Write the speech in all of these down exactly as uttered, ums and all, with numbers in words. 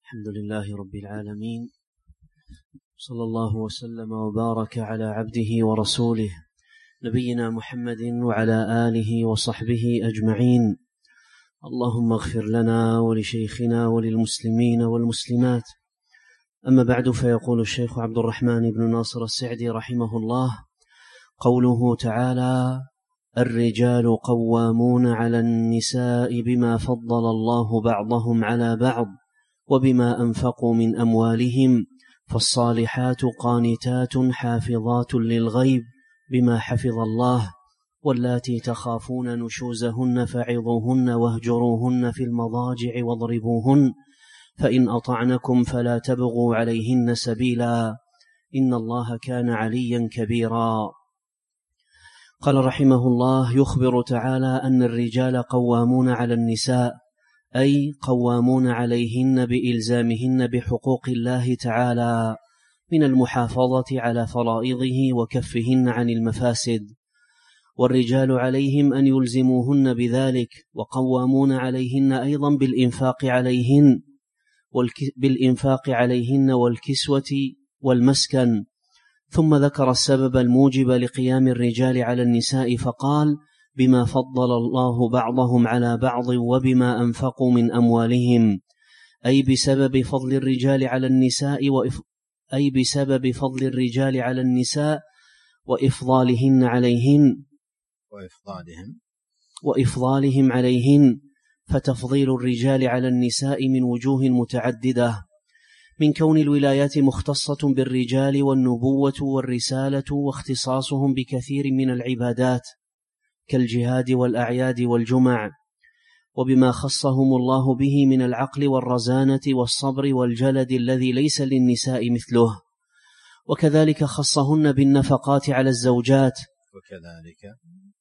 الحمد لله رب العالمين، صلى الله وسلم وبارك على عبده ورسوله نبينا محمد وعلى آله وصحبه أجمعين. اللهم اغفر لنا ولشيخنا وللمسلمين والمسلمات. أما بعد، فيقول الشيخ عبد الرحمن بن ناصر السعدي رحمه الله: قوله تعالى: الرجال قوامون على النساء بما فضل الله بعضهم على بعض وبما أنفقوا من أموالهم، فالصالحات قانتات حافظات للغيب بما حفظ الله، واللاتي تخافون نشوزهن فعظوهن واهجروهن في المضاجع واضربوهن، فإن أطعنكم فلا تبغوا عليهن سبيلا، إن الله كان عليا كبيرا. قال رحمه الله: يخبر تعالى أن الرجال قوامون على النساء، أي قوامون عليهن بإلزامهن بحقوق الله تعالى من المحافظة على فرائضه وكفهن عن المفاسد، والرجال عليهم أن يلزموهن بذلك، وقوامون عليهن أيضا بالإنفاق عليهن بالإنفاق عليهن والكسوة والمسكن. ثم ذكر السبب الموجب لقيام الرجال على النساء فقال: بما فضل الله بعضهم على بعض وبما أنفقوا من أموالهم، أي بسبب فضل الرجال على النساء وإف... أي بسبب فضل الرجال على النساء وإفضالهن عليهن وإفضالهم وإفضالهم عليهن، فتفضيل الرجال على النساء من وجوه متعددة، من كون الولايات مختصة بالرجال والنبوة والرسالة، واختصاصهم بكثير من العبادات كالجهاد والأعياد والجمع، وبما خصهم الله به من العقل والرزانة والصبر والجلد الذي ليس للنساء مثله، وكذلك خصهن بالنفقات على الزوجات وكذلك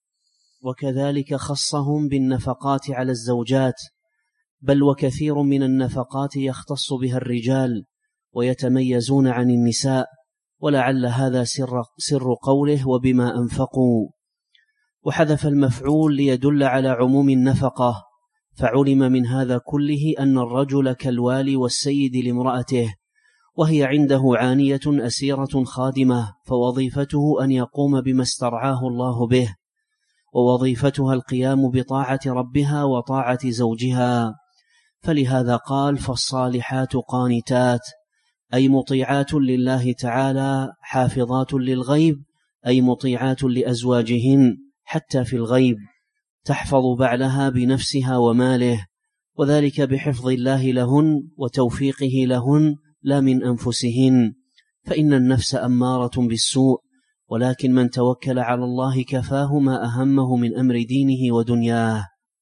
وكذلك خصهم بالنفقات على الزوجات، بل وكثير من النفقات يختص بها الرجال ويتميزون عن النساء، ولعل هذا سر, سر قوله وبما أنفقوا، وحذف المفعول ليدل على عموم النفقة، فعلم من هذا كله أن الرجل كالوالي والسيد لامرأته، وهي عنده عانية أسيرة خادمة، فوظيفته أن يقوم بما استرعاه الله به، ووظيفتها القيام بطاعة ربها وطاعة زوجها، فلهذا قال: فالصالحات قانتات، أي مطيعات لله تعالى، حافظات للغيب، أي مطيعات لأزواجهن حتى في الغيب، تحفظ بعلها بنفسها وماله، وذلك بحفظ الله لهن وتوفيقه لهن لا من أنفسهن، فإن النفس أمارة بالسوء، ولكن من توكل على الله كفاه ما أهمه من أمر دينه ودنياه.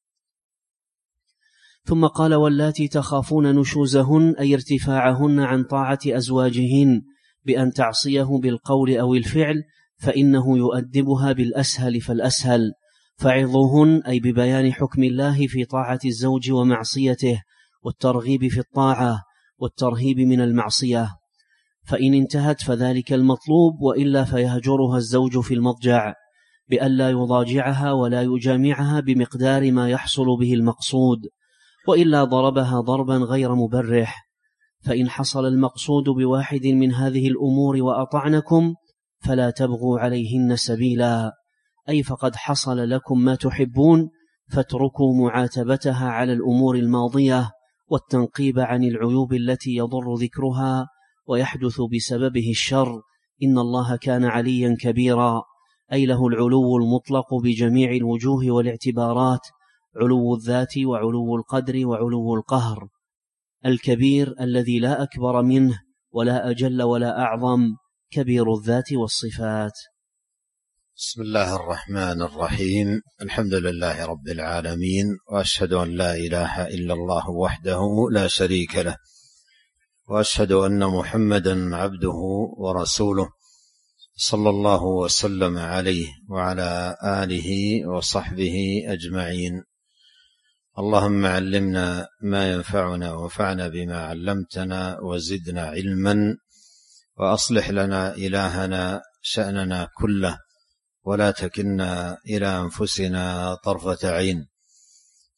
ثم قال: واللاتي تخافون نشوزهن، أي ارتفاعهن عن طاعة أزواجهن بأن تعصيه بالقول أو الفعل، فإنه يؤدبها بالأسهل فالأسهل، فعظوهن، أي ببيان حكم الله في طاعة الزوج ومعصيته، والترغيب في الطاعة والترهيب من المعصية، فإن انتهت فذلك المطلوب، وإلا فيهجرها الزوج في المضجع بألا يضاجعها ولا يجامعها بمقدار ما يحصل به المقصود، وإلا ضربها ضربا غير مبرح. فإن حصل المقصود بواحد من هذه الأمور وأطعنكم فلا تبغوا عليهن سبيلا، أي فقد حصل لكم ما تحبون، فاتركوا معاتبتها على الأمور الماضية والتنقيب عن العيوب التي يضر ذكرها ويحدث بسببه الشر، إن الله كان عليا كبيرا، أي له العلو المطلق بجميع الوجوه والاعتبارات، علو الذات وعلو القدر وعلو القهر، الكبير الذي لا أكبر منه ولا أجل ولا أعظم، كبير الذات والصفات. بسم الله الرحمن الرحيم. الحمد لله رب العالمين، وأشهد أن لا إله إلا الله وحده لا شريك له، وأشهد أن محمدا عبده ورسوله، صلى الله وسلم عليه وعلى آله وصحبه أجمعين. اللهم علمنا ما ينفعنا وانفعنا بما علمتنا وزدنا علما، وأصلح لنا إلهنا شأننا كله، ولا تكلنا إلى أنفسنا طرفة عين.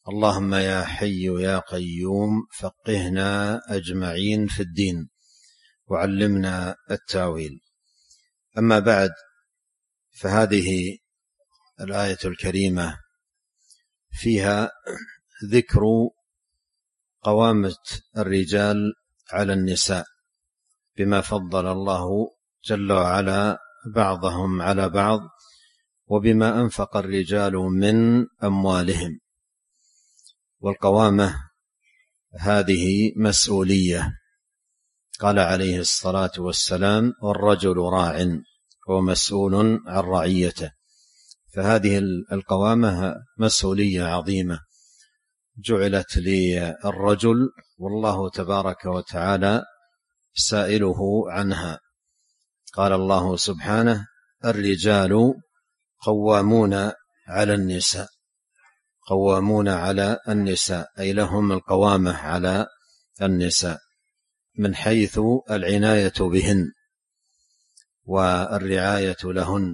اللهم يا حي يا قيوم فقهنا أجمعين في الدين وعلمنا التاويل. أما بعد، فهذه الآية الكريمة فيها ذكر قوامة الرجال على النساء بما فضل الله جل وعلا بعضهم على بعض، وبما أنفق الرجال من أموالهم. والقوامة هذه مسؤولية، قال عليه الصلاة والسلام: والرجل راع ومسؤول عن رعيته. فهذه القوامة مسؤولية عظيمة جعلت للرجل، والله تبارك وتعالى سائله عنها. قال الله سبحانه: الرجال قوامون على النساء. قوامون على النساء أي لهم القوامة على النساء من حيث العناية بهن والرعاية لهن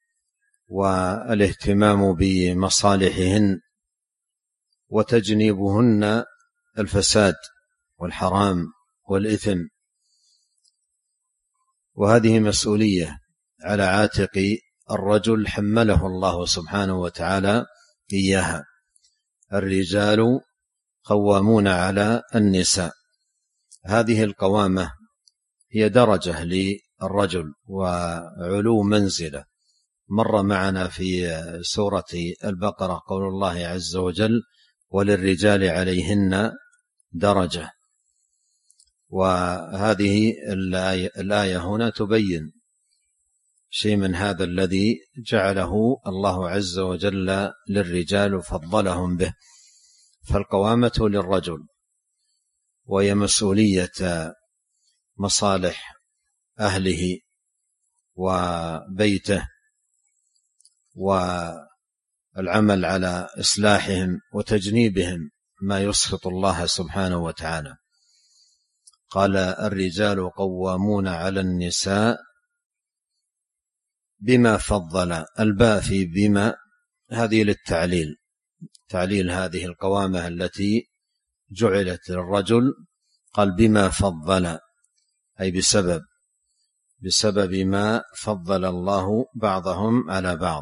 والاهتمام بمصالحهن وتجنيبهن الفساد والحرام والإثم. وهذه مسؤولية على عاتق الرجل حمله الله سبحانه وتعالى إياها. الرجال قوامون على النساء. هذه القوامة هي درجة للرجل وعلو منزلة. مر معنا في سورة البقرة قول الله عز وجل: وللرجال عليهن درجة. وهذه الآية هنا تبين شيء من هذا الذي جعله الله عز وجل للرجال فضلهم به. فالقوامة للرجل، وهي مسؤولية مصالح أهله وبيته والعمل على إصلاحهم وتجنيبهم ما يسخط الله سبحانه وتعالى. قال: الرجال قوامون على النساء بما فضل. الباء في بما هذه للتعليل، تعليل هذه القوامة التي جعلت للرجل. قال: بما فضل أي بسبب بسبب ما فضل الله بعضهم على بعض.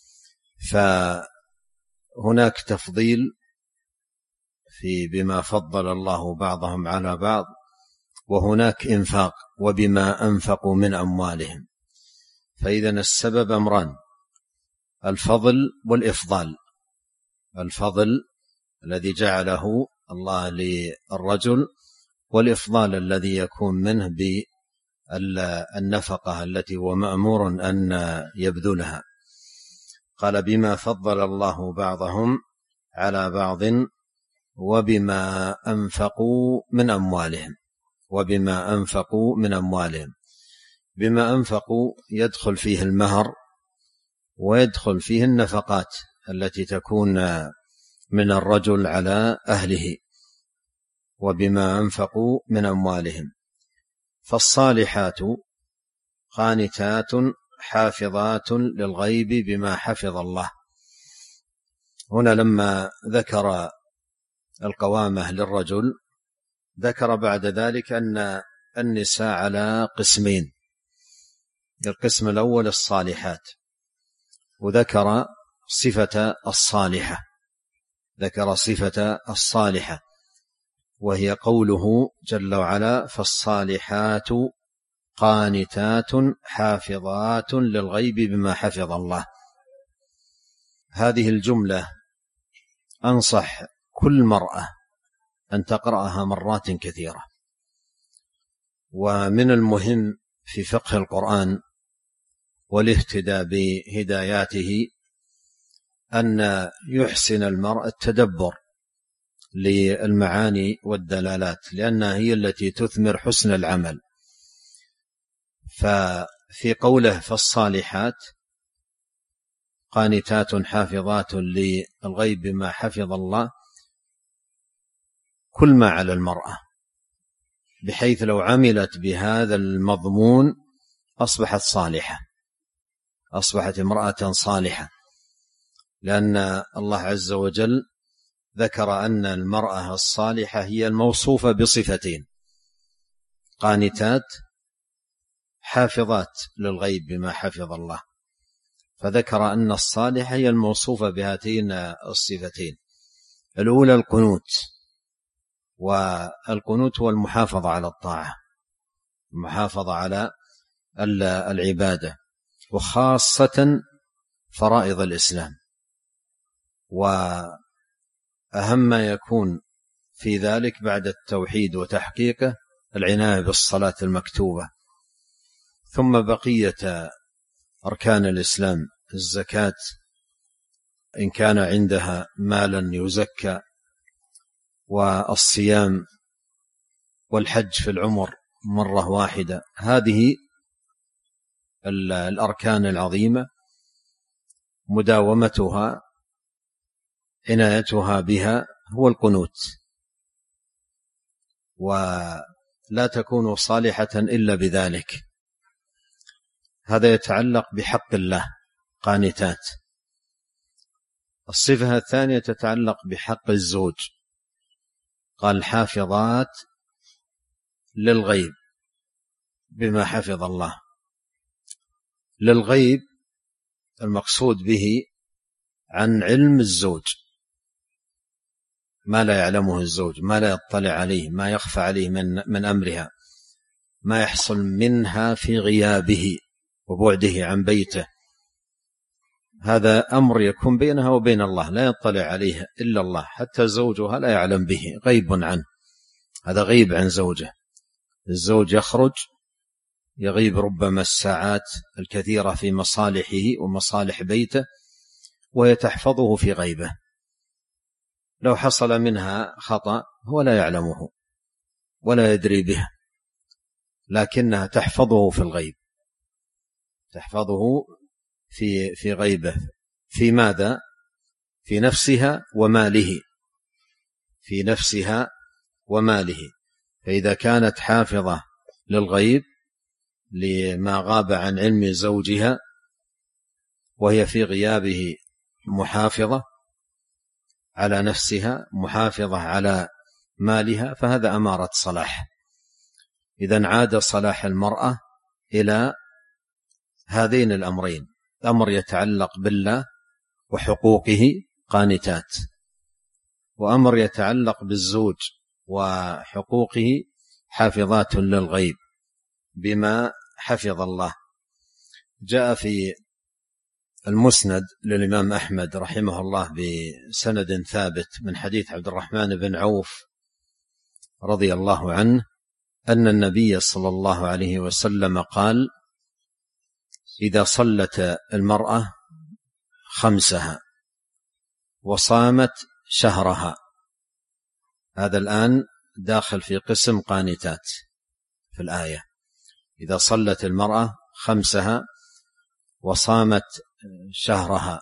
فهناك تفضيل في بما فضل الله بعضهم على بعض، وهناك إنفاق وبما أنفقوا من أموالهم. فإذا السبب أمران: الفضل والإفضال. الفضل الذي جعله الله للرجل، والإفضال الذي يكون منه بالنفقة التي هو مأمور أن يبذلها. قال: بما فضل الله بعضهم على بعض وبما أنفقوا من أموالهم. وبما أنفقوا من أموالهم. بما أنفقوا يدخل فيه المهر، ويدخل فيه النفقات التي تكون من الرجل على أهله. وبما أنفقوا من أموالهم. فالصالحات قانتات حافظات للغيب بما حفظ الله. هنا لما ذكر القوامة للرجل، ذكر بعد ذلك أن النساء على قسمين. القسم الأول الصالحات، وذكر صفة الصالحة ذكر صفة الصالحة وهي قوله جل وعلا: فالصالحات قانتات حافظات للغيب بما حفظ الله. هذه الجملة أنصح كل مرأة أن تقرأها مرات كثيرة. ومن المهم في فقه القرآن والاهتداء بهداياته أن يحسن المرء التدبر للمعاني والدلالات، لأنها هي التي تثمر حسن العمل. ففي قوله فالصالحات قانتات حافظات للغيب بما حفظ الله، كل ما على المرأة، بحيث لو عملت بهذا المضمون أصبحت صالحة، أصبحت امرأة صالحة، لأن الله عز وجل ذكر أن المرأة الصالحة هي الموصوفة بصفتين: قانتات حافظات للغيب بما حفظ الله. فذكر أن الصالحة هي الموصوفة بهاتين الصفتين: الأولى القنوت، والقنوت هو المحافظة على الطاعة، المحافظة على العبادة، وخاصة فرائض الإسلام. وأهم ما يكون في ذلك بعد التوحيد وتحقيقه العناية بالصلاة المكتوبة، ثم بقية أركان الإسلام: الزكاة إن كان عندها مالا يزكى، والصيام، والحج في العمر مرة واحدة. هذه الأركان العظيمة مداومتها عنايتها بها هو القنوت، ولا تكون صالحة إلا بذلك. هذا يتعلق بحق الله، قانتات. الصفة الثانية تتعلق بحق الزوج، قال حافظات للغيب بما حفظ الله. للغيب المقصود به عن علم الزوج، ما لا يعلمه الزوج، ما لا يطلع عليه، ما يخفى عليه من, من أمرها، ما يحصل منها في غيابه وبعده عن بيته. هذا أمر يكون بينها وبين الله، لا يطلع عليه إلا الله، حتى زوجها لا يعلم به، غيب عنه. هذا غيب عن زوجه. الزوج يخرج يغيب ربما الساعات الكثيرة في مصالحه ومصالح بيته، وهي تحفظه في غيبه. لو حصل منها خطأ هو لا يعلمه ولا يدري به، لكنها تحفظه في الغيب، تحفظه في في غيبه. في ماذا؟ في نفسها وماله، في نفسها وماله. فإذا كانت حافظة للغيب لما غاب عن علم زوجها، وهي في غيابه محافظة على نفسها، محافظة على مالها، فهذا أمارة صلاح. إذن عاد صلاح المرأة إلى هذين الأمرين: أمر يتعلق بالله وحقوقه قانتات، وأمر يتعلق بالزوج وحقوقه حافظات للغيب بما حفظ الله. جاء في المسند للإمام أحمد رحمه الله بسند ثابت من حديث عبد الرحمن بن عوف رضي الله عنه أن النبي صلى الله عليه وسلم قال: إذا صلت المرأة خمسها وصامت شهرها. هذا الآن داخل في قسم قانتات في الآية: إذا صلت المرأة خمسها وصامت شهرها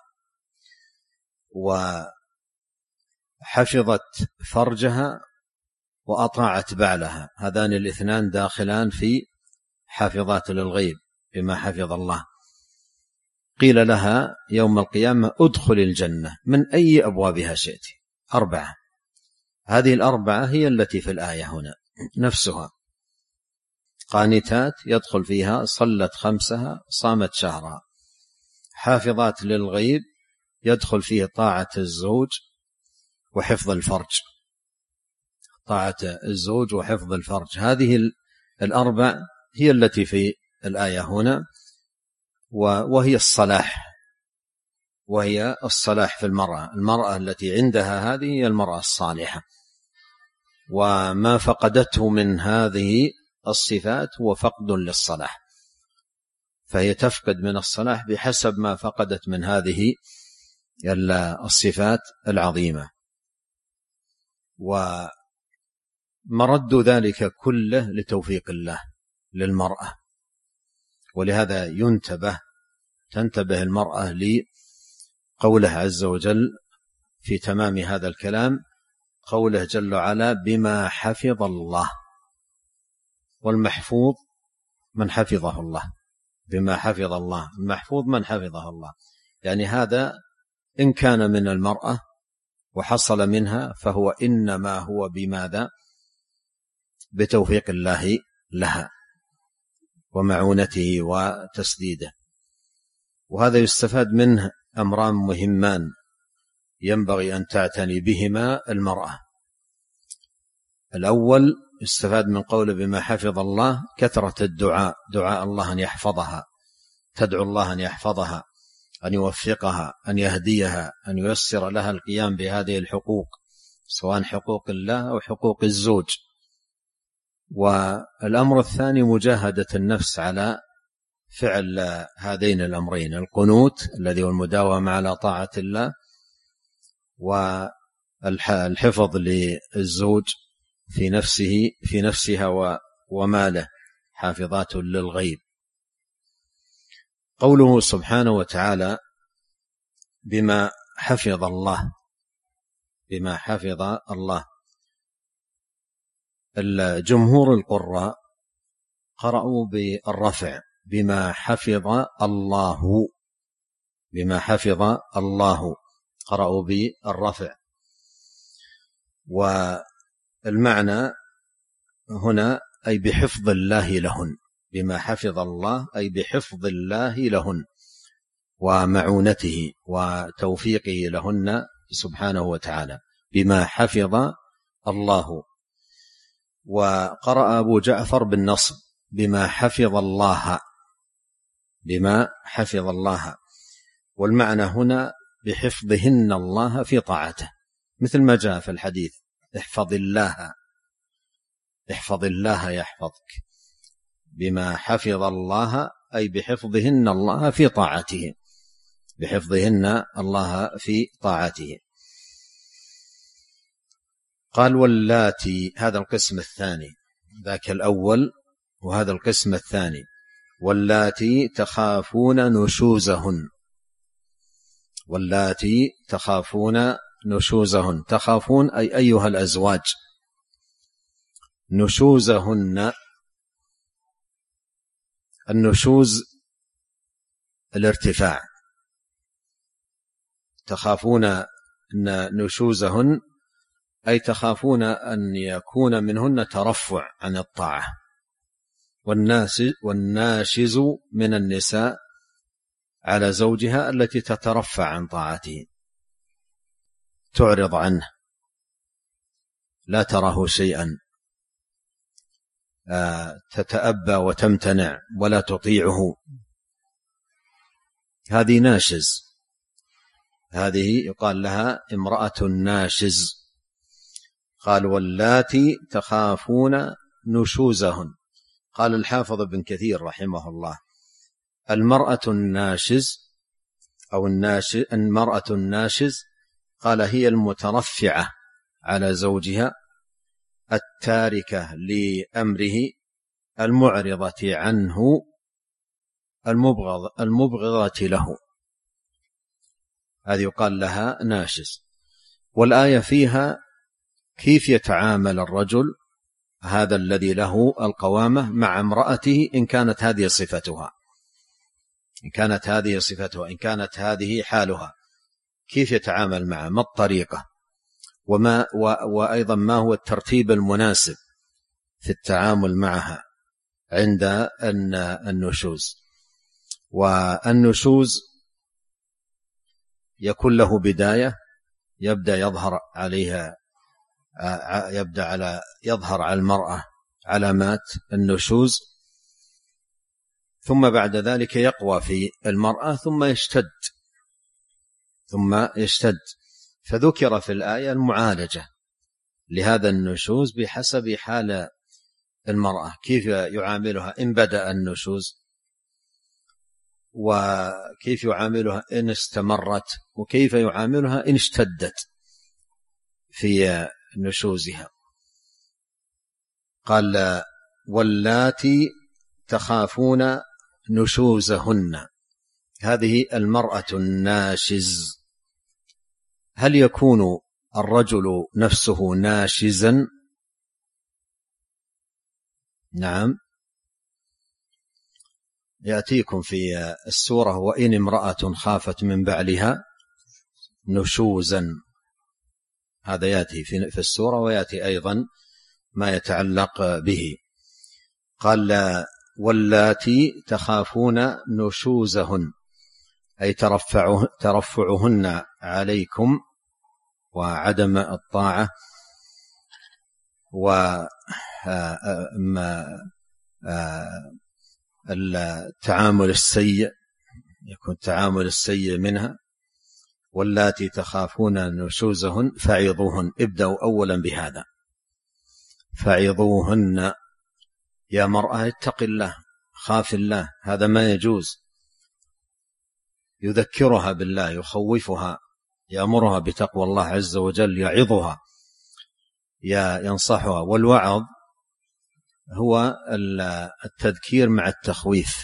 وحفظت فرجها وأطاعت بعلها. هذان الاثنان داخلان في حافظات للغيب بما حفظ الله. قيل لها يوم القيامة: ادخل الجنة من أي أبوابها شئت. أربعة. هذه الأربعة هي التي في الآية هنا نفسها: قانتات يدخل فيها صلت خمسها صامت شهرها، حافظات للغيب يدخل فيه طاعة الزوج وحفظ الفرج، طاعة الزوج وحفظ الفرج. هذه الأربع هي التي في الآية هنا، وهي الصلاح، وهي الصلاح في المرأة. المرأة التي عندها هذه هي المرأة الصالحة، وما فقدته من هذه الصفات هو فقد للصلاح، فهي تفقد من الصلاح بحسب ما فقدت من هذه الصفات العظيمة. ومرد ذلك كله لتوفيق الله للمرأة، ولهذا ينتبه تنتبه المرأة لقوله عز وجل في تمام هذا الكلام، قوله جل وعلا: بما حفظ الله. والمحفوظ من حفظه الله، بما حفظ الله، المحفوظ من حفظه الله. يعني هذا إن كان من المرأة وحصل منها فهو إنما هو بماذا؟ بتوفيق الله لها ومعونته وتسديده. وهذا يستفاد منه أمران مهمان ينبغي أن تعتني بهما المرأة. الأول يستفاد من قوله بما حفظ الله كثرة الدعاء، دعاء الله أن يحفظها، تدعو الله أن يحفظها، أن يوفقها، أن يهديها، أن ييسر لها القيام بهذه الحقوق، سواء حقوق الله أو حقوق الزوج. والأمر الثاني مجاهدة النفس على فعل هذين الأمرين، القنوت الذي هو المداومة على طاعة الله، والحفظ للزوج في نفسه في نفسها وماله، حافظات للغيب. قوله سبحانه وتعالى بما حفظ الله، بما حفظ الله، الجمهور القراء قرأوا بالرفع بما حفظ الله، بما حفظ الله قرأوا بالرفع. والمعنى هنا أي بحفظ الله لهن، بما حفظ الله أي بحفظ الله لهن ومعونته وتوفيقه لهن سبحانه وتعالى، بما حفظ الله. وقرأ أبو جعفر بالنصب بما حفظ الله، بما حفظ الله، والمعنى هنا بحفظهن الله في طاعته، مثل ما جاء في الحديث احفظ الله، احفظ الله يحفظك، بما حفظ الله أي بحفظهن الله في طاعته، بحفظهن الله في طاعته. قال واللاتي، هذا القسم الثاني، ذاك الأول وهذا القسم الثاني، واللاتي تخافون نشوزهن، واللاتي تخافون نشوزهن، تخافون أي أيها الأزواج، نشوزهن، النشوز الارتفاع، تخافون أن نشوزهن أي تخافون أن يكون منهن ترفع عن الطاعة. والناشز من النساء على زوجها التي تترفع عن طاعته، تعرض عنه، لا تراه شيئا، تتأبى وتمتنع ولا تطيعه، هذه ناشز، هذه يقال لها امرأة ناشز. قال واللاتي تخافون نشوزهن. قال الحافظ ابن كثير رحمه الله المرأة الناشز أو الناشز، المرأة الناشز قال هي المترفعة على زوجها، التاركة لأمره، المعرضة عنه، المبغض المبغضة له، هذه يقال لها ناشز. والآية فيها كيف يتعامل الرجل هذا الذي له القوامة مع امرأته إن كانت هذه صفتها، إن كانت هذه صفتها، إن كانت هذه حالها، كيف يتعامل معها، ما الطريقة، وما وأيضا ما هو الترتيب المناسب في التعامل معها عند النشوز. والنشوز يكون له بداية، يبدأ يظهر عليها، يبدأ على يظهر على المرأة علامات النشوز، ثم بعد ذلك يقوى في المرأة، ثم يشتد ثم يشتد فذكر في الآية المعالجة لهذا النشوز بحسب حال المرأة، كيف يعاملها إن بدأ النشوز، وكيف يعاملها إن استمرت، وكيف يعاملها إن اشتدت في نشوزها. قال واللاتي تخافون نشوزهن، هذه المرأة الناشز. هل يكون الرجل نفسه ناشزا؟ نعم، يأتيكم في السورة وإن امرأة خافت من بعلها نشوزا، هذا يأتي في السورة ويأتي أيضا ما يتعلق به. قال واللاتي تخافون نشوزهن أي ترفعه ترفعهن عليكم وعدم الطاعة والتعامل السيء، يكون التعامل السيء منها. واللاتي تخافون نشوزهن فعظوهن، ابدأوا أولا بهذا، فعظوهن. يا مرأة اتق الله، خاف الله، هذا ما يجوز. يذكرها بالله، يخوفها، يأمرها بتقوى الله عز وجل، يعظها، ينصحها. والوعظ هو التذكير مع التخويف،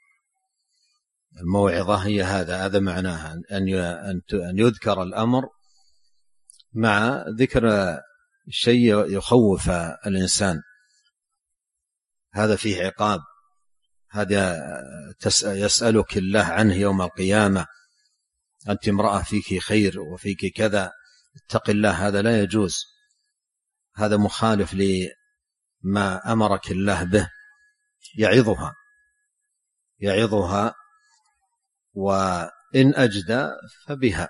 الموعظة هي هذا هذا معناها، أن يذكر الأمر مع ذكر شيء يخوف الإنسان. هذا فيه عقاب، هذا يسألك الله عنه يوم القيامة، أنت امرأة فيك خير وفيك كذا، اتق الله، هذا لا يجوز، هذا مخالف لما أمرك الله به. يعظها يعظها وإن أجدى فبها،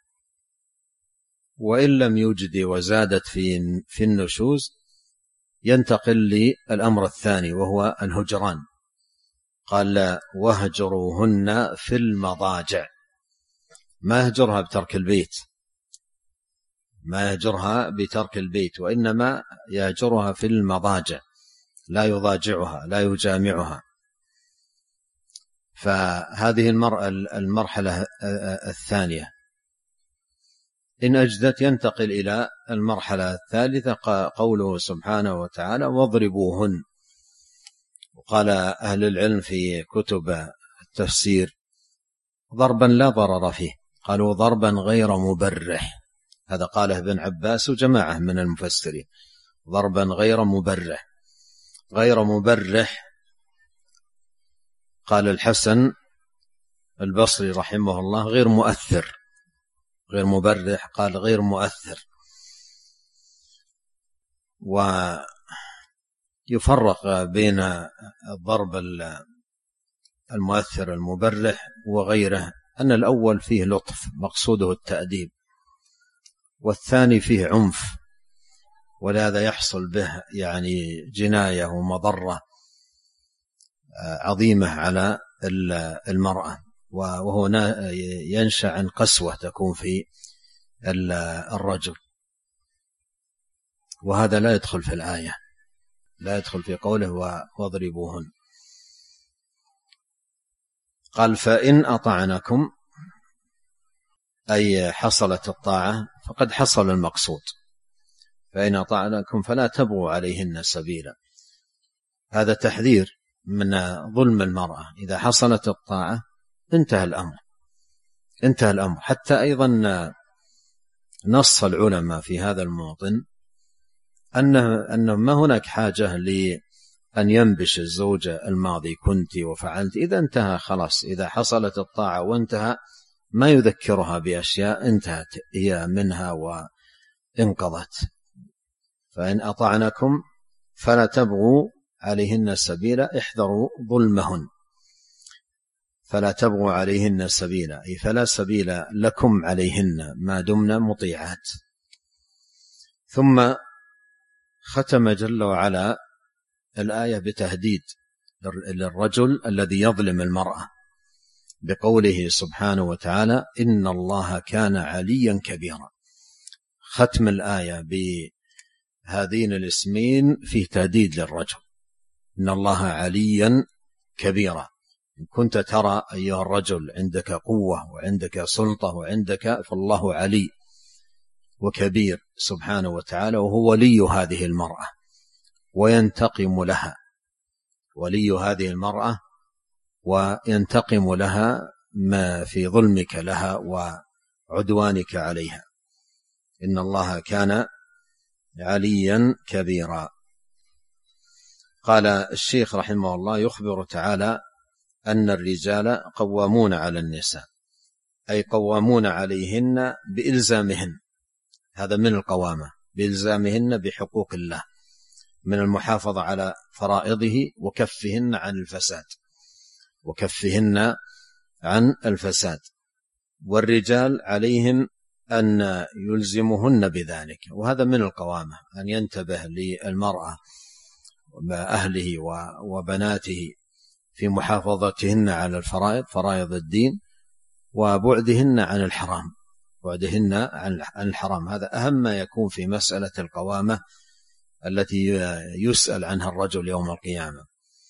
وإن لم يجد وزادت في في النشوز ينتقل للأمر الثاني وهو الهجران. قال واهجروهن في المضاجع، ما يهجرها بترك البيت، ما يهجرها بترك البيت، وإنما يهجرها في المضاجع، لا يضاجعها، لا يجامعها. فهذه المرأة المرحلة الثانية. إن أجدت ينتقل إلى المرحلة الثالثة، قوله سبحانه وتعالى واضربوهن. وقال أهل العلم في كتب التفسير ضربا لا ضرر فيه، قالوا ضربا غير مبرح، هذا قاله ابن عباس وجماعة من المفسرين، ضربا غير مبرح. غير مبرح قال الحسن البصري رحمه الله غير مؤثر، غير مبرح قال غير مؤثر. ويفرق بين الضرب المؤثر المبرح وغيره، أن الأول فيه لطف مقصوده التأديب، والثاني فيه عنف، ولهذا يحصل به يعني جناية ومضرة عظيمة على المرأة، وهو ينشأ عن قسوة تكون في الرجل، وهذا لا يدخل في الآية، لا يدخل في قوله واضربوهن. قال فإن أطعنكم أي حصلت الطاعة فقد حصل المقصود، فإن أطعنكم فلا تبغوا عليهن سبيلا. هذا تحذير من ظلم المرأة، إذا حصلت الطاعة انتهى الأمر، انتهى الأمر. حتى أيضا نص العلماء في هذا الموطن أنه, أنه ما هناك حاجة لأن ينبش الزوج الماضي كنت وفعلت، إذا انتهى خلاص، إذا حصلت الطاعة وانتهى، ما يذكرها بأشياء انتهت هي منها وانقضت. فإن أطعنكم فلا تبغوا عليهن سبيلا، احذروا ظلمهن، فلا تبغوا عليهن سبيلا أي فلا سبيل لكم عليهن ما دمنا مطيعات. ثم ختم جل وعلا الآية بتهديد للرجل الذي يظلم المرأة بقوله سبحانه وتعالى إن الله كان عليا كبيرا. ختم الآية بهذين الاسمين فيه تهديد للرجل، إن الله عليا كبيرا. إن كنت ترى أيها الرجل عندك قوة وعندك سلطة وعندك، فالله علي وكبير سبحانه وتعالى، وهو ولي هذه المرأة وينتقم لها، ولي هذه المرأة وينتقم لها ما في ظلمك لها وعدوانك عليها. إن الله كان عليا كبيرا. قال الشيخ رحمه الله يخبر تعالى أن الرجال قوامون على النساء، أي قوامون عليهن بإلزامهن، هذا من القوامة بإلزامهن بحقوق الله من المحافظة على فرائضه وكفهن عن الفساد وكفهن عن الفساد. والرجال عليهم أن يلزمهن بذلك، وهذا من القوامة أن ينتبه للمرأة وأهله وبناته في محافظتهن على الفرائض فرائض الدين وبعدهن عن الحرام بعدهن عن الحرام. هذا أهم ما يكون في مسألة القوامة التي يسأل عنها الرجل يوم القيامة.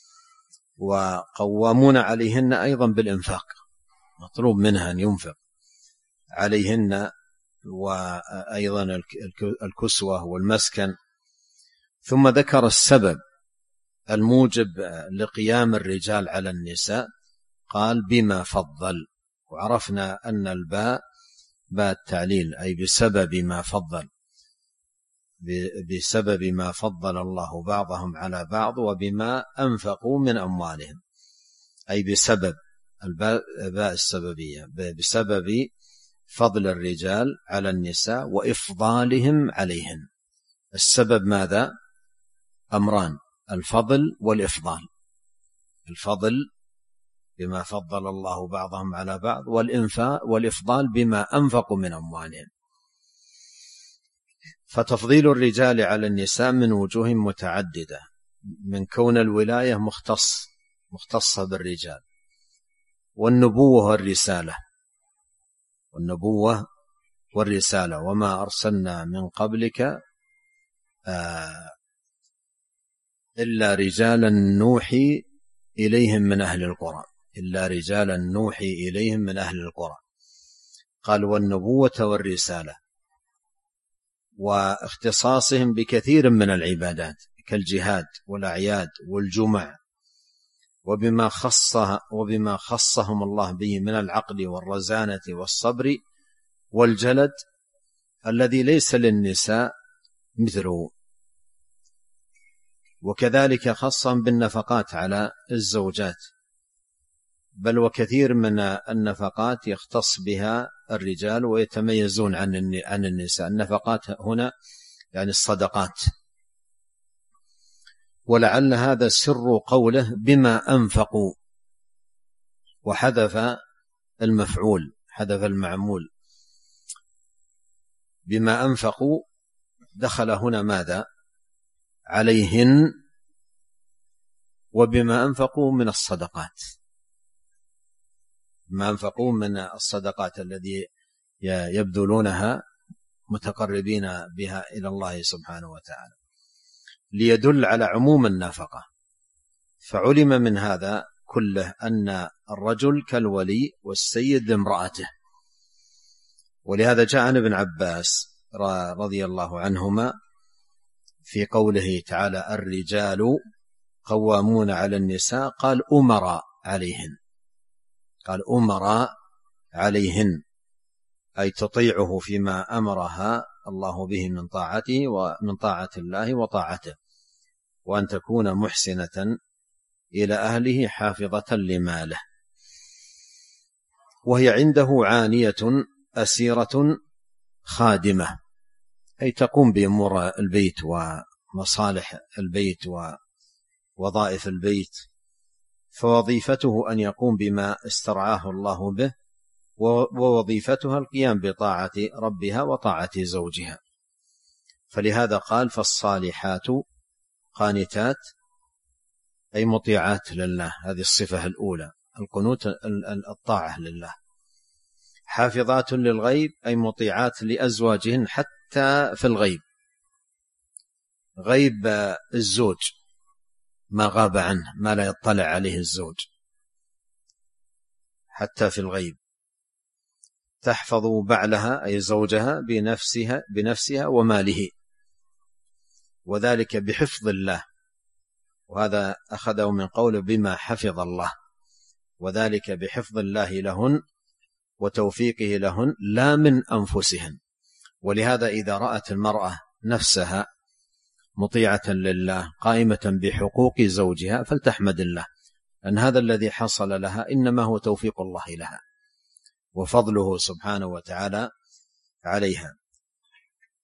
وقوامون عليهن أيضا بالإنفاق، مطلوب منها أن ينفق عليهن، وأيضا الكسوة والمسكن. ثم ذكر السبب الموجب لقيام الرجال على النساء، قال بما فضل. وعرفنا أن الباء باء التعليل، أي بسبب ما فضل، بسبب ما فضل الله بعضهم على بعض وبما أنفقوا من أموالهم، أي بسبب الباء باء السببية، بسبب فضل الرجال على النساء وإفضالهم عليهن. السبب ماذا؟ أمران: الفضل والإفضال. الفضل بما فضل الله بعضهم على بعض، والإنفاق والإفضال بما أنفقوا من أموالهم. فتفضيل الرجال على النساء من وجوه متعددة، من كون الولاية مختص مختصة بالرجال، والنبوة والرسالة والنبوة والرسالة وما أرسلنا من قبلك آه إلا رجالا نوحي إليهم من أهل القرى إلا رجالا نوحي إليهم من أهل القرى. قال والنبوة والرسالة، واختصاصهم بكثير من العبادات كالجهاد والأعياد والجمع، وبما خصها وبما خصهم الله به من العقل والرزانة والصبر والجلد الذي ليس للنساء مثله. وكذلك خصهم بالنفقات على الزوجات، بل وكثير من النفقات يختص بها الرجال ويتميزون عن النساء. النفقات هنا يعني الصدقات. ولعل هذا سر قوله بما أنفقوا، وحذف المفعول حذف المعمول. بما أنفقوا دخل هنا ماذا؟ عليهن، وبما أنفقوا من الصدقات، ما أنفقوا من الصدقات الذي يبذلونها متقربين بها إلى الله سبحانه وتعالى، ليدل على عموم النفقة. فعلم من هذا كله أن الرجل كالولي والسيد لامرأته. ولهذا جاء عن ابن عباس رضي الله عنهما في قوله تعالى الرجال قوامون على النساء، قال أمراء عليهن قال أمراء عليهن أي تطيعه فيما أمرها الله به من طاعته ومن طاعة الله وطاعته، وأن تكون محسنة إلى أهله حافظة لماله. وهي عنده عانية أسيرة خادمة، أي تقوم بأمور البيت ومصالح البيت ووظائف البيت، فوظيفته أن يقوم بما استرعاه الله به، ووظيفتها القيام بطاعة ربها وطاعة زوجها. فلهذا قال فالصالحات قانتات أي مطيعات لله، هذه الصفة الأولى، القنوت الطاعة لله. حافظات للغيب أي مطيعات لأزواجهن حتى في الغيب، غيب الزوج ما غاب عنه، ما لا يطلع عليه الزوج، حتى في الغيب. تحفظ بعلها أي زوجها بنفسها, بنفسها وماله، وذلك بحفظ الله. وهذا أخذه من قوله بما حفظ الله، وذلك بحفظ الله لهن وتوفيقه لهن لا من أنفسهن. ولهذا إذا رأت المرأة نفسها مطيعة لله قائمة بحقوق زوجها فلتحمد الله، أن هذا الذي حصل لها إنما هو توفيق الله لها وفضله سبحانه وتعالى عليها.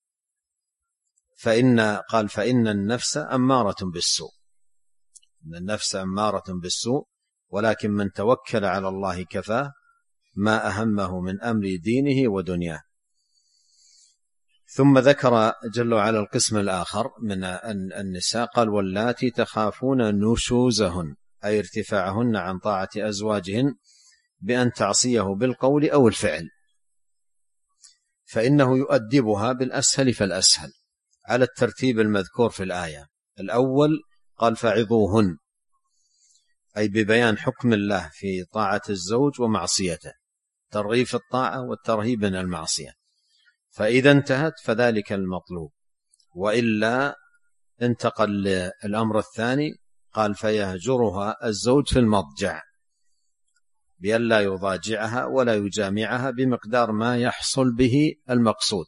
فإن قال فإن النفس أمارة بالسوء، إن النفس أمارة بالسوء، ولكن من توكل على الله كفاه ما أهمه من أمر دينه ودنياه. ثم ذكر جل وعلا القسم الآخر من النساء، قال واللاتي تخافون نشوزهن، أي ارتفاعهن عن طاعة أزواجهن بأن تعصيه بالقول أو الفعل، فإنه يؤدبها بالأسهل فالأسهل على الترتيب المذكور في الآية. الأول قال فعظوهن، أي ببيان حكم الله في طاعة الزوج ومعصيته، ترغيب في الطاعة والترهيب من المعصية، فإذا انتهت فذلك المطلوب، وإلا انتقل الأمر الثاني، قال فيهجرها الزوج في المضجع بأن لا يضاجعها ولا يجامعها بمقدار ما يحصل به المقصود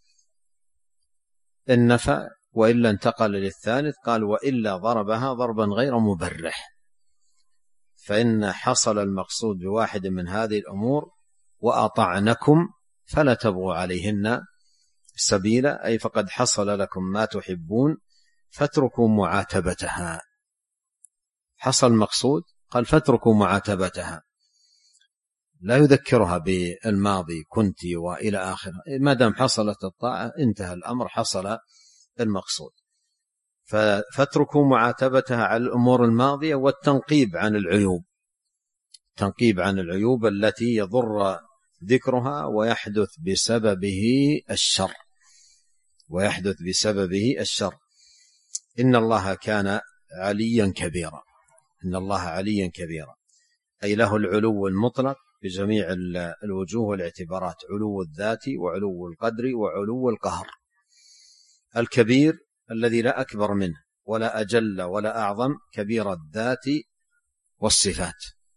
إن نفع، وإلا انتقل للثالث، قال وإلا ضربها ضربا غير مبرح، فإن حصل المقصود بواحد من هذه الأمور وأطعنكم فلا تبغوا عليهن سبيلا، أي فقد حصل لكم ما تحبون فاتركوا معاتبتها. حصل مقصود، قال فاتركوا معاتبتها، لا يذكرها بالماضي كنت وإلى آخره، ما دام حصلت الطاعة انتهى الأمر، حصل المقصود، فاتركوا معاتبتها على الأمور الماضية والتنقيب عن العيوب، تنقيب عن العيوب التي يضر ذكرها ويحدث بسببه الشر، ويحدث بسببه الشر. إن الله كان عليا كبيرا، إن الله عليا كبيرا، أي له العلو المطلق بجميع الوجوه والاعتبارات، علو الذات وعلو القدر وعلو القهر. الكبير الذي لا أكبر منه ولا أجل ولا أعظم، كبير الذات والصفات.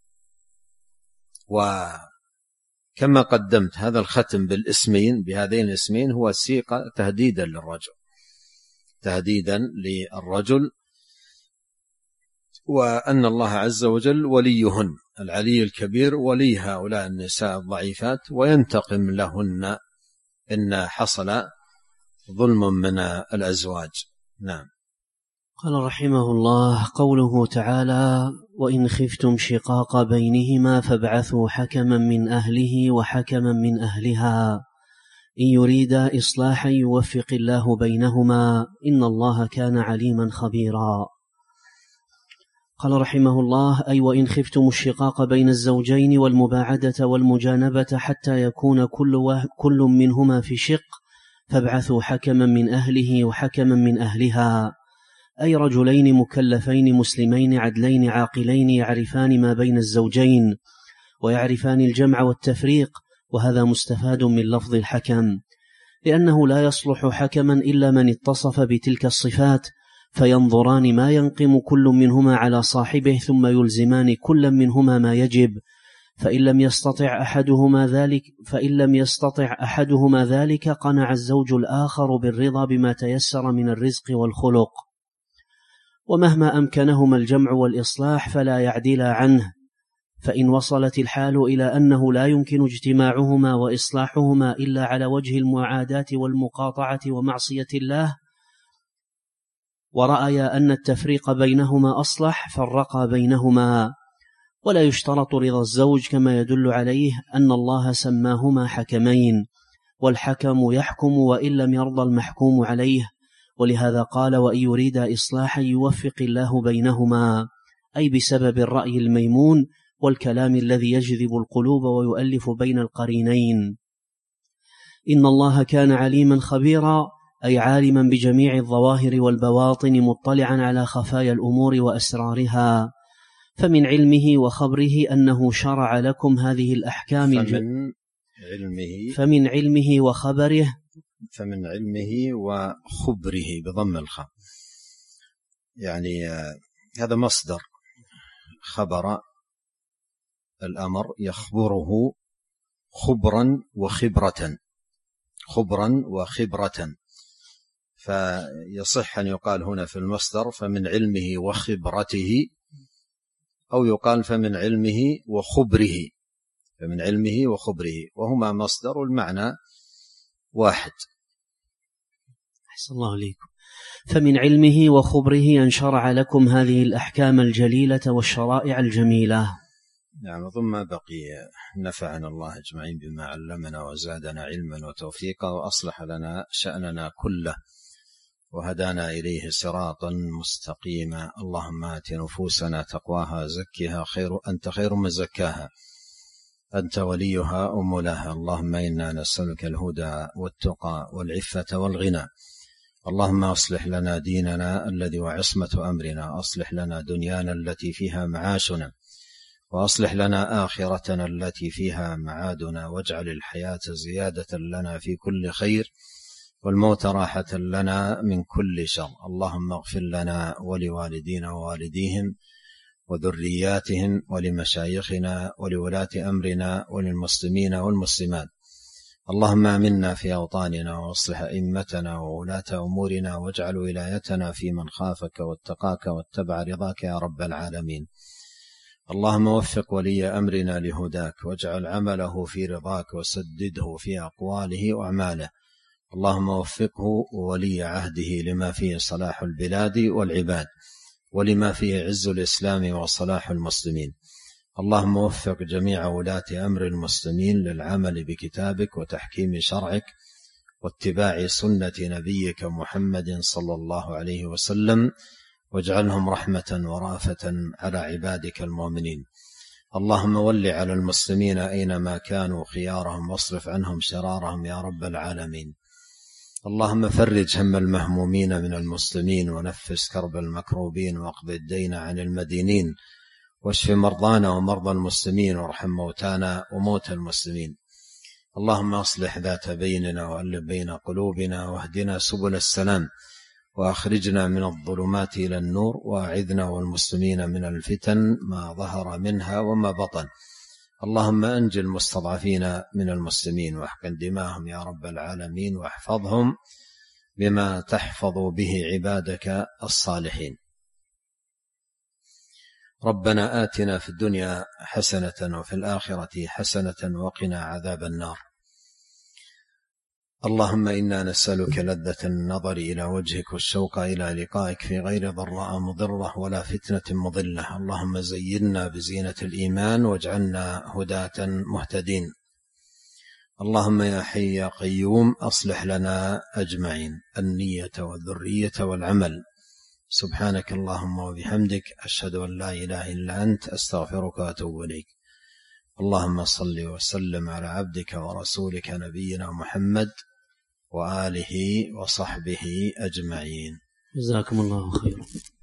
وكما قدمت هذا الختم بالاسمين، بهذين الاسمين، هو سيقة تهديدا للرجل، تهديدا للرجل، وأن الله عز وجل وليهن، العلي الكبير ولي هؤلاء النساء الضعيفات، وينتقم لهن إن حصل ظلم من الأزواج. نعم. قال رحمه الله: قوله تعالى: وإن خفتم شقاق بينهما فابعثوا حكما من أهله وحكما من أهلها إن يريدا إصلاحا يوفق الله بينهما إن الله كان عليما خبيرا. قال رحمه الله: أي وإن خفتم الشقاق بين الزوجين والمباعدة والمجانبة حتى يكون كل, كل منهما في شق فابعثوا حكما من أهله وحكما من أهلها، أي رجلين مكلفين مسلمين عدلين عاقلين يعرفان ما بين الزوجين ويعرفان الجمع والتفريق. وهذا مستفاد من لفظ الحكم، لأنه لا يصلح حكما إلا من اتصف بتلك الصفات، فينظران ما ينقم كل منهما على صاحبه ثم يلزمان كل منهما ما يجب، فإن لم يستطع أحدهما ذلك فإن لم يستطع أحدهما ذلك قنع الزوج الآخر بالرضا بما تيسر من الرزق والخلق، ومهما أمكنهما الجمع والإصلاح فلا يعدلا عنه. فإن وصلت الحال إلى أنه لا يمكن اجتماعهما وإصلاحهما إلا على وجه المعاداة والمقاطعة ومعصية الله، ورأيا أن التفريق بينهما أصلح، فرقا بينهما. ولا يشترط رضا الزوج، كما يدل عليه أن الله سماهما حكمين، والحكم يحكم وإن لم يرضى المحكوم عليه، ولهذا قال: وإن يريد إصلاحا يوفق الله بينهما، أي بسبب الرأي الميمون والكلام الذي يجذب القلوب ويؤلف بين القرينين. إن الله كان عليما خبيرا، أي عالما بجميع الظواهر والبواطن، مطلعا على خفايا الأمور وأسرارها، فمن علمه وخبره أنه شرع لكم هذه الأحكام فمن علمه فمن علمه وخبره فمن علمه وخبره بضم الخاء، يعني هذا مصدر خبر الأمر، يخبره خبرا وخبرة، خبرا وخبرة، فيصح أن يقال هنا في المصدر فمن علمه وخبرته، أو يقال فمن علمه وخبره، فمن علمه وخبره، وهما مصدر المعنى واحد. أحسن الله إليكم. فمن علمه وخبره أن شرع لكم هذه الأحكام الجليلة والشرائع الجميلة. نعم. ثم بقي نفعنا الله أجمعين بما علمنا وزادنا علما وتوفيقا وأصلح لنا شأننا كله وهدانا إليه صراطا مستقيما. اللهم آت نفوسنا تقواها زكها خير أنت خير من زكاها أنت وليها ومولاها. اللهم إنا نسألك الهدى والتقى والعفة والغنى. اللهم أصلح لنا ديننا الذي وعصمة أمرنا، أصلح لنا دنيانا التي فيها معاشنا، وأصلح لنا آخرتنا التي فيها معادنا، واجعل الحياة زيادة لنا في كل خير والموت راحة لنا من كل شر. اللهم اغفر لنا ولوالدينا ووالديهم وذرياتهم ولمشايخنا ولولاة أمرنا وللمسلمين والمسلمات. اللهم آمنا في أوطاننا واصلح أئمتنا وولاة أمورنا، واجعل ولايتنا في من خافك واتقاك واتبع رضاك يا رب العالمين. اللهم وفق ولي أمرنا لهداك، واجعل عمله في رضاك، وسدده في أقواله وأعماله. اللهم وفقه وولي عهده لما فيه صلاح البلاد والعباد، ولما فيه عز الإسلام وصلاح المسلمين. اللهم وفق جميع ولاة أمر المسلمين للعمل بكتابك وتحكيم شرعك واتباع سنة نبيك محمد صلى الله عليه وسلم، واجعلهم رحمة ورافة على عبادك المؤمنين. اللهم ول على المسلمين أينما كانوا خيارهم، واصرف عنهم شرارهم يا رب العالمين. اللهم فرج هم المهمومين من المسلمين، ونفس كرب المكروبين، واقض الدين عن المدينين، واشف مرضانا ومرضى المسلمين، وارحم موتانا وموتى المسلمين. اللهم أصلح ذات بيننا وألف بين قلوبنا، واهدنا سبل السلام، وأخرجنا من الظلمات إلى النور، وأعذنا والمسلمين من الفتن ما ظهر منها وما بطن. اللهم أنجِ المستضعفين من المسلمين، واحقن دماءهم يا رب العالمين، واحفظهم بما تحفظ به عبادك الصالحين. ربنا آتنا في الدنيا حسنة وفي الآخرة حسنة وقنا عذاب النار. اللهم إنا نسألك لذة النظر إلى وجهك والشوق إلى لقائك في غير ضراء مضرة ولا فتنة مضلة. اللهم زينا بزينة الإيمان واجعلنا هداة مهتدين. اللهم يا حي يا قيوم أصلح لنا أجمعين النية والذرية والعمل. سبحانك اللهم وبحمدك، أشهد أن لا إله إلا أنت، أستغفرك وأتوب إليك. اللهم صل وسلم على عبدك ورسولك نبينا محمد وآله وصحبه أجمعين. جزاكم الله خيرا.